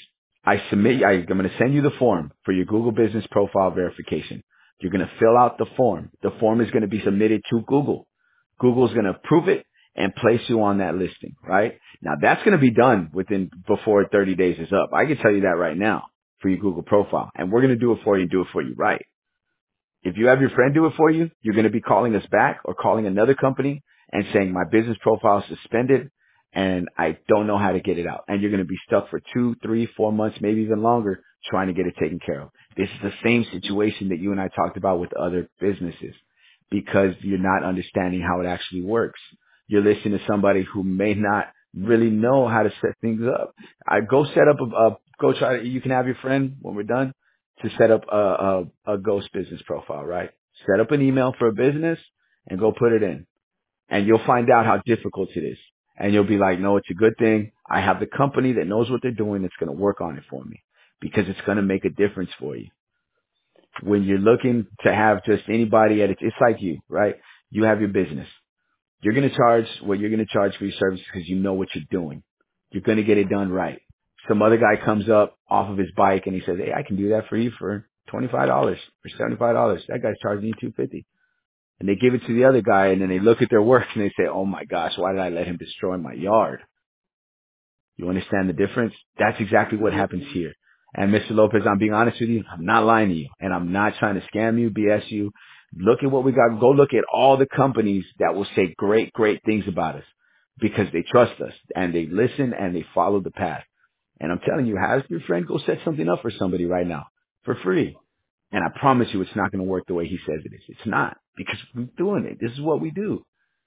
S2: I'm going to send you the form for your Google business profile verification. You're going to fill out the form. The form is going to be submitted to Google. Google's going to approve it and place you on that listing, right? Now that's going to be done before 30 days is up. I can tell you that right now for your Google profile, and we're going to do it for you and do it for you right. If you have your friend do it for you, you're going to be calling us back or calling another company and saying my business profile is suspended and I don't know how to get it out. And you're going to be stuck for 2, 3, 4 months, maybe even longer trying to get it taken care of. This is the same situation that you and I talked about with other businesses because you're not understanding how it actually works. You're listening to somebody who may not really know how to set things up. Go set up you can have your friend when we're done to set up a ghost business profile, right? Set up an email for a business and go put it in. And you'll find out how difficult it is. And you'll be like, no, it's a good thing. I have the company that knows what they're doing that's going to work on it for me because it's going to make a difference for you. When you're looking to have just anybody it's like you, right? You have your business. You're going to charge what you're going to charge for your service because you know what you're doing. You're going to get it done right. Some other guy comes up off of his bike and he says, hey, I can do that for you for $25 or $75. That guy's charging you $250. And they give it to the other guy and then they look at their work and they say, oh my gosh, why did I let him destroy my yard? You understand the difference? That's exactly what happens here. And Mr. Lopez, I'm being honest with you. I'm not lying to you and I'm not trying to scam you, BS you. Look at what we got. Go look at all the companies that will say great, great things about us because they trust us and they listen and they follow the path. And I'm telling you, have your friend go set something up for somebody right now for free. And I promise you it's not going to work the way he says it is. It's not because we're doing it. This is what we do.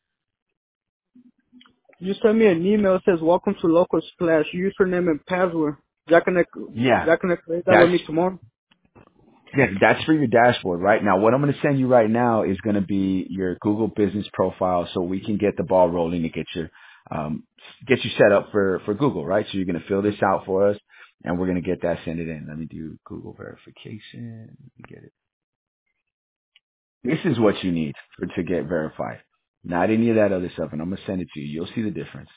S1: You send me an email that says welcome to Local Splash, username and password. Y'all
S2: Yeah,
S1: gonna create that with
S2: that's
S1: me tomorrow?
S2: that's for your dashboard, right? Now, what I'm going to send you right now is going to be your Google business profile so we can get the ball rolling to get you set up for Google, right? So you're going to fill this out for us and we're going to get that sent it in. Let me do Google verification. Let me get it. This is what you need to get verified. Not any of that other stuff. And I'm going to send it to you. You'll see the difference.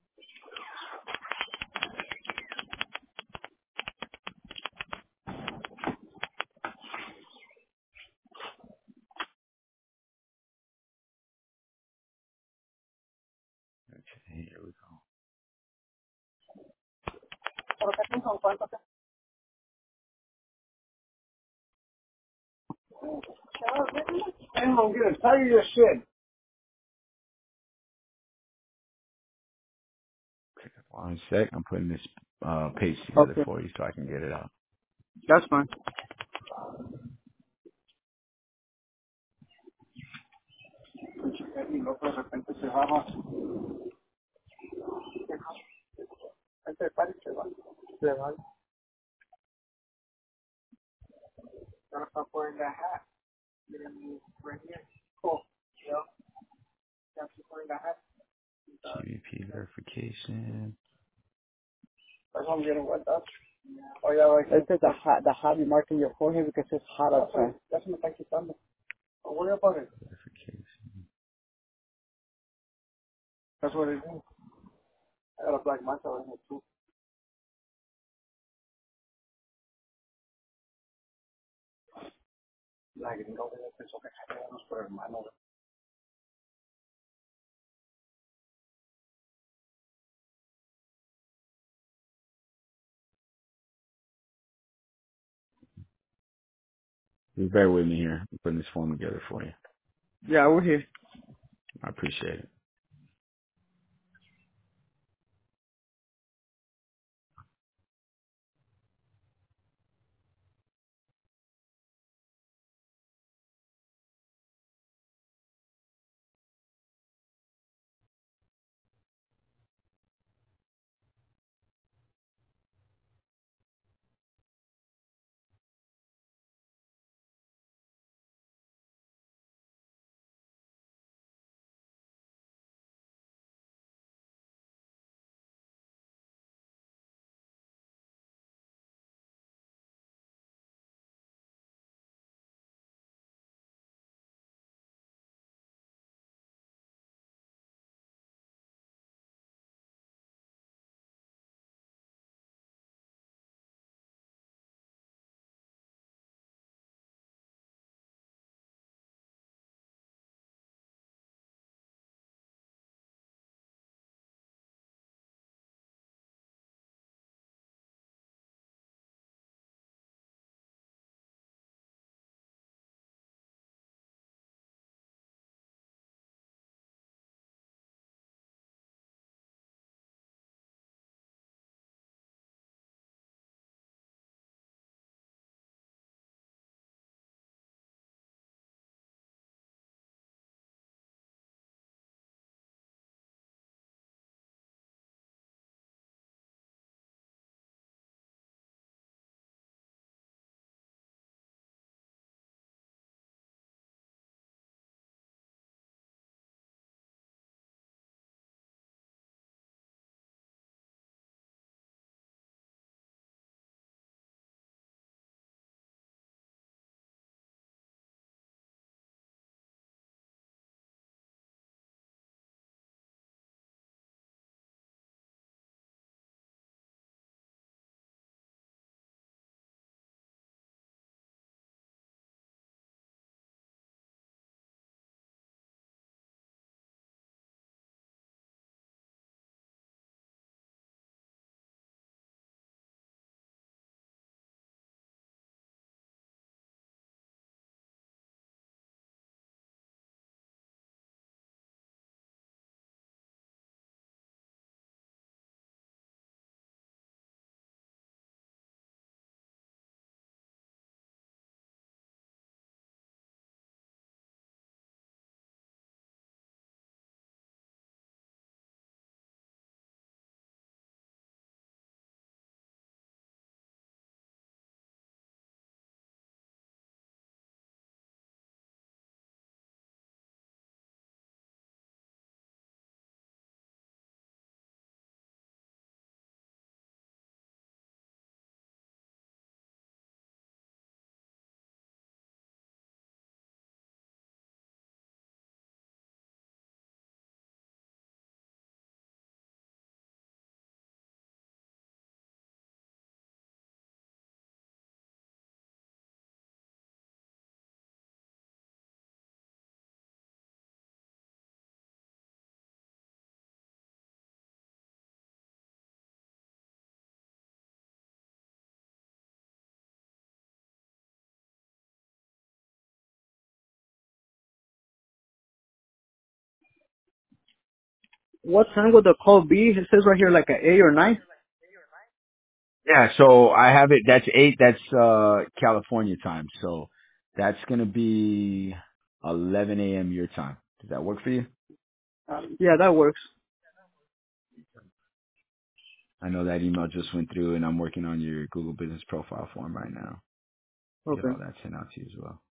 S2: Okay, here we go.
S1: I'm gonna tell you your shit.
S2: 1 sec. I'm putting this page together
S1: Okay,
S2: for you so I can get it out.
S1: that's fine.
S2: GVP verification.
S1: That's what I'm getting wet up. Oh yeah, like it says the hobby mark in your forehead because it's hot outside. That's what I'm quitando. Don't worry about it.
S2: Verification.
S1: That's what it is. I got a black mark on it too. La gringa pensó que éramos por hermanos.
S2: Just bear with me here. I'm putting this form together for you.
S1: Yeah, we're here.
S2: I appreciate it.
S1: What time would the call be? It says right here like an 8 or 9.
S2: Yeah, so I have it. That's 8. That's California time. So that's gonna be 11 a.m. your time. Does that work for you?
S1: Yeah, that works.
S2: I know that email just went through, and I'm working on your Google Business Profile form right now. Get
S1: Okay.
S2: all that sent out to you as well.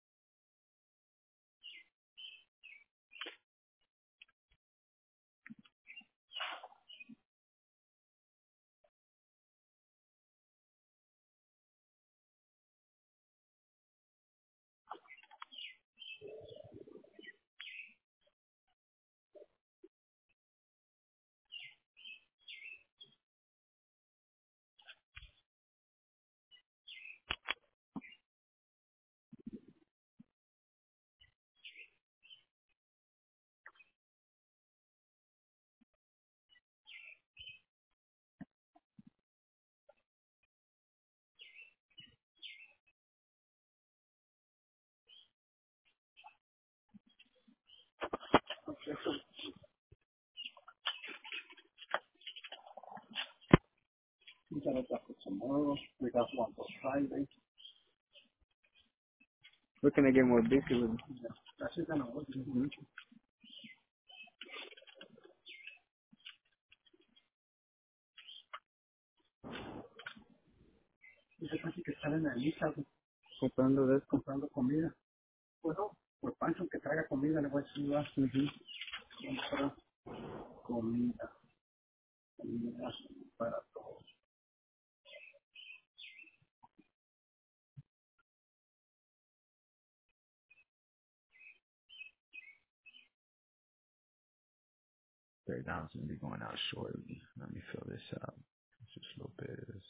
S1: We got a taco tomorrow. We got one for Friday. We're gonna get more busy with that's just gonna work. Dice casi que sale en la lista comprando de comprando comida. Bueno, por Pancho que traiga comida le voy a decir más. Compra comida, comida para todos.
S2: Third down's gonna be going out shortly. Let me fill this out. It's just Lopez.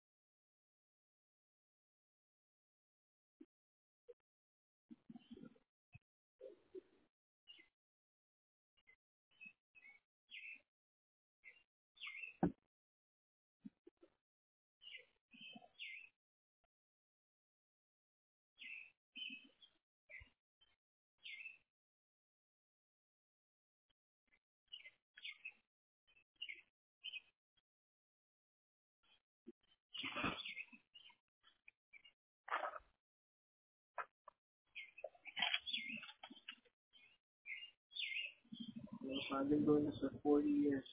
S1: I've been doing this for 40 years.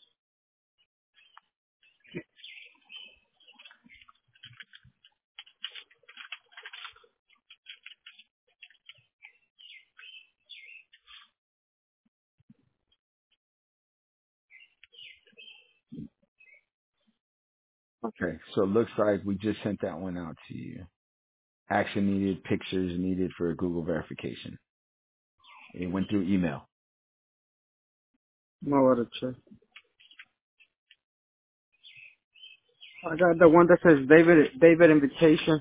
S2: Okay, so it looks like we just sent that one out to you. Action needed, pictures needed for Google verification. It went through email.
S1: No other check. I got the one that says David invitation.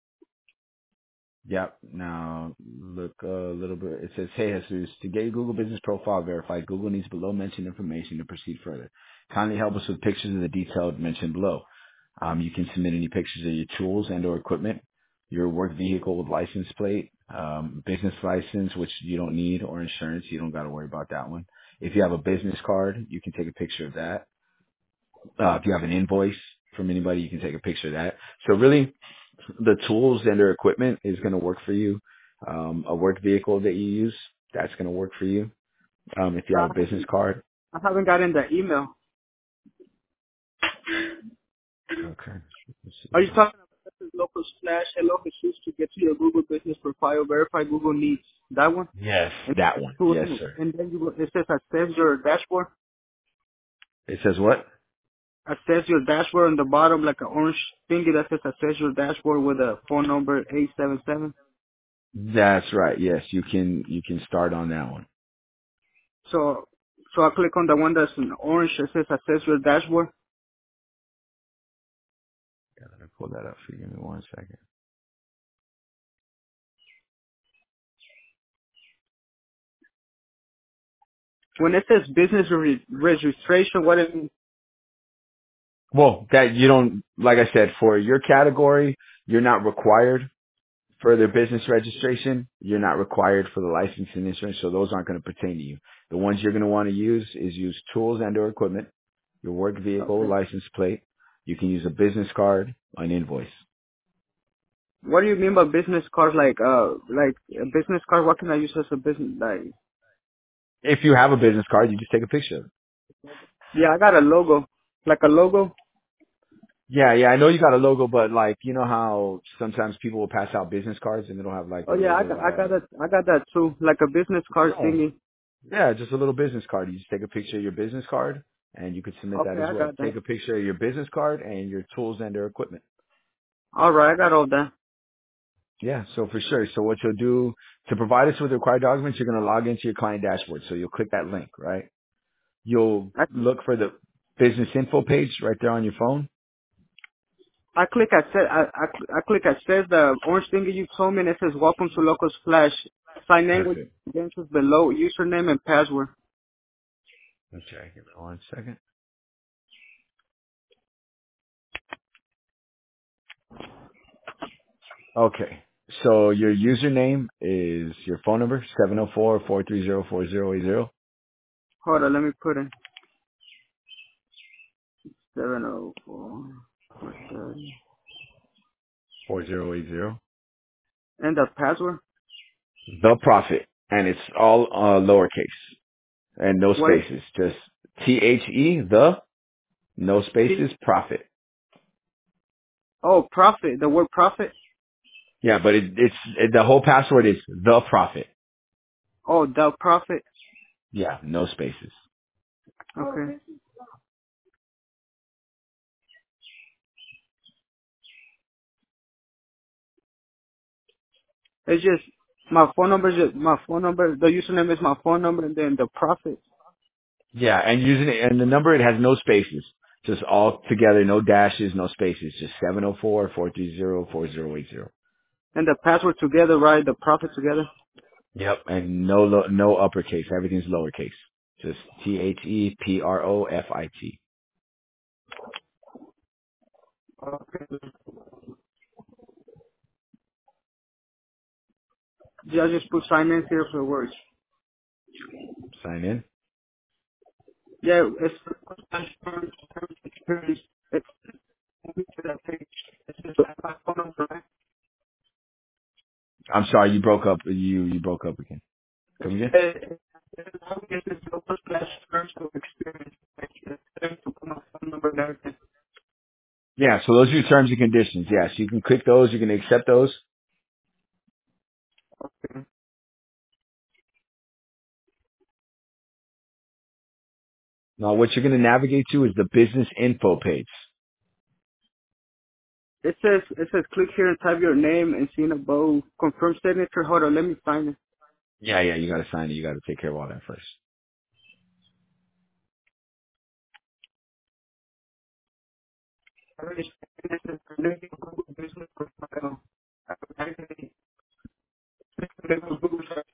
S2: Yep. Now look a little bit. It says, "Hey Jesus, to get your Google Business Profile verified, Google needs below mentioned information to proceed further. Kindly help us with pictures of the detailed mentioned below. You can submit any pictures of your tools and/or equipment, your work vehicle with license plate, business license, which you don't need, or insurance. You don't got to worry about that one. If you have a business card, you can take a picture of that. If you have an invoice from anybody, you can take a picture of that. So really, the tools and their equipment is going to work for you. A work vehicle that you use, that's going to work for you. If you have a business card.
S1: I haven't gotten the email.
S2: Okay. Let's see
S1: Are you
S2: here.
S1: talking about this local slash hello Jesus to get to your Google business profile, verify Google needs? That one?
S2: Yes,
S1: And
S2: that one. Yes, sir.
S1: then it says access your dashboard.
S2: It says what?
S1: Access your dashboard on the bottom, like an orange thingy that says access your dashboard with a phone number 877.
S2: That's right. Yes, you can start on that one.
S1: So, so I click on the one that's in orange that says access your dashboard.
S2: Yeah, let me pull that up for you. Give me one second.
S1: When it says business registration, what it means?
S2: Well, that you don't, like I said, for your category, you're not required for their business registration. You're not required for the license and insurance, so those aren't going to pertain to you. The ones you're going to want to use tools and or equipment, your work vehicle,
S1: Okay.
S2: license plate. You can use a business card, an invoice.
S1: What do you mean by business card? Like a business card? What can I use as a business? Like,
S2: If you have a business card, you just take a picture of it.
S1: yeah, I got a logo. Like a logo.
S2: Yeah, I know you got a logo, but like, you know how sometimes people will pass out business cards and they don't have like
S1: Oh
S2: the
S1: yeah,
S2: little,
S1: I got that too. Like a business card
S2: yeah.
S1: thingy.
S2: Yeah, just a little business card. You just take a picture of your business card and you could submit that
S1: Okay,
S2: as
S1: I
S2: well.
S1: got that.
S2: Take a picture of your business card and your tools and their equipment.
S1: All right, I got all that.
S2: Yeah, so for sure. So what you'll do to provide us with the required documents, you're going to log into your client dashboard. So you'll click that link, right? You'll
S1: I
S2: look for the business info page right there on your phone.
S1: I click at set. I click at says the orange thingy you told me, and it says welcome to Locals Flash. Sign in with
S2: Perfect.
S1: credentials below, username and password.
S2: Okay, give me 1 second. Okay. So your username is your phone number, 704-430-4080.
S1: Hold on, let me put in 704. And the password.
S2: The Profit. And it's all lowercase and no
S1: What is
S2: spaces. Just THE, the, no
S1: T?
S2: spaces, profit.
S1: Oh, profit. The word profit.
S2: Yeah, but the whole password is The Profit.
S1: Oh, the profit.
S2: Yeah, no spaces.
S1: Okay. It's just my phone number. Is just my phone number. The username is my phone number, and then the profit.
S2: Yeah, and using it, and the number, it has no spaces. Just all together, no dashes, no spaces. Just 704-430-4080.
S1: And the password together, right? The profit together.
S2: Yep. And no uppercase. Everything's lowercase. Just THEPROFIT.
S1: Okay. Yeah, I just put sign in here for words.
S2: Sign in.
S1: Yeah, it's it's to that page. It's just my phone number, right?
S2: I'm sorry, you broke up. You broke up again.
S1: It's,
S2: Come again?
S1: it's local slash personal experience. Like, to put my phone number and everything.
S2: Yeah, so those are your terms and conditions. Yeah, so you can click those. You can accept those. Now, what you're going to navigate to is the business info page.
S1: It says click here and type your name and see above. Confirm signature. Hold on, let me find it.
S2: Yeah, you got to sign it. You got to take care of all that first.
S1: I already signed it. It says connect your Google business profile. I already connect with Google Search.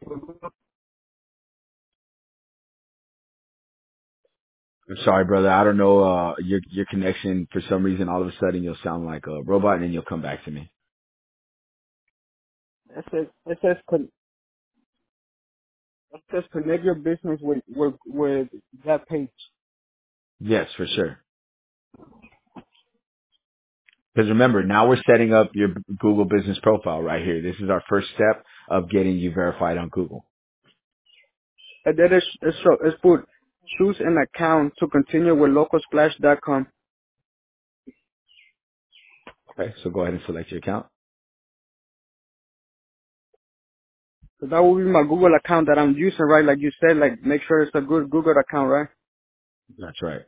S2: I'm sorry, brother. I don't know, your connection, for some reason, all of a sudden you'll sound like a robot and then you'll come back to me.
S1: It says connect your business with that page.
S2: Yes, for sure. Because remember, now we're setting up your Google business profile right here. This is our first step of getting you verified on Google.
S1: And then it's put choose an account to continue with localsplash.com.
S2: Okay, so go ahead and select your account.
S1: So that will be my Google account that I'm using, right? Like you said, like make sure it's a good Google account, right?
S2: That's right.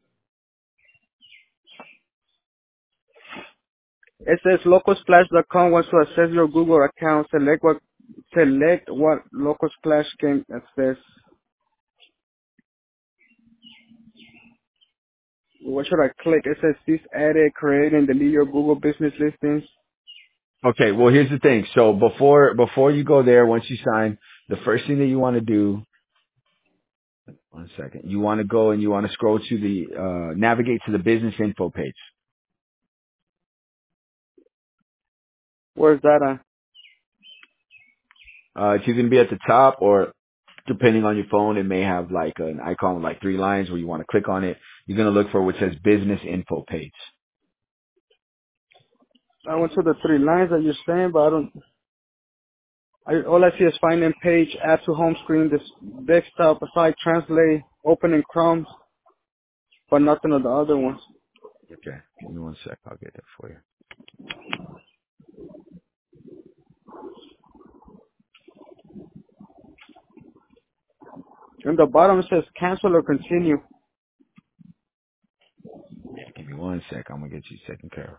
S1: It says localsplash.com wants to access your Google account. Select what localsplash can access. What should I click? It says cease edit, create and delete your Google business listings.
S2: Okay, well here's the thing. So before you go there, once you sign, the first thing that you want to do, 1 second, you want to go and you want to scroll to the, navigate to the business info page.
S1: Where's that at?
S2: It's either going to be at the top or Depending on your phone, it may have like an icon with like 3 lines where you want to click on it. You're going to look for what says business info page.
S1: I went to the 3 lines that you're saying, but all I see is find in page, add to home screen, this desktop, aside, translate, open in Chrome, but nothing of the other ones.
S2: Okay. Give me one sec. I'll get that for you.
S1: In the bottom it says cancel or continue.
S2: Yeah, give me one sec. I'm going to get you taken care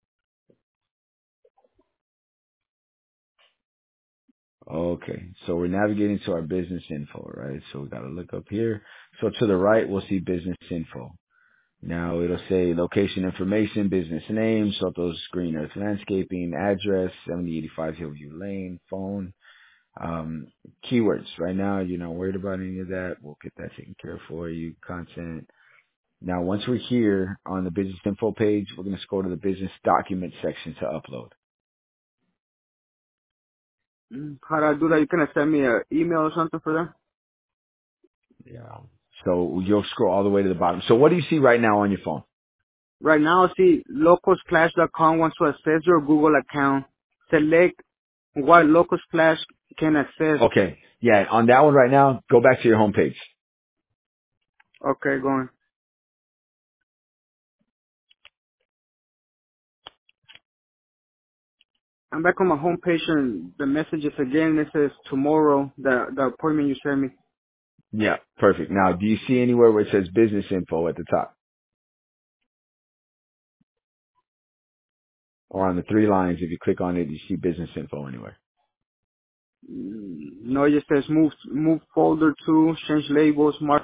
S2: of. Okay. So we're navigating to our business info, right? So we got to look up here. So to the right, we'll see business info. Now it'll say location information, business name, Soto's Green Earth Landscaping, address, 7085 Hillview Lane, phone, keywords. Right now, you're not worried about any of that. We'll get that taken care of for you. Content. Now, once we're here on the business info page, we're going to scroll to the business document section to upload.
S1: How do I do that? You can send me an email or something for that?
S2: Yeah. So you'll scroll all the way to the bottom. So what do you see right now on your phone?
S1: Right now I see localsplash.com wants to access your Google account. Select what Local Splash can access.
S2: Okay. Yeah. On that one right now, go back to your home page.
S1: Okay, going. I'm back on my home page and the messages again. It says tomorrow, the appointment you sent me.
S2: Yeah. Perfect. Now, do you see anywhere where it says business info at the top? Or on the 3 lines, if you click on it, you see business info anywhere.
S1: No, it just says move folder to, change labels, mark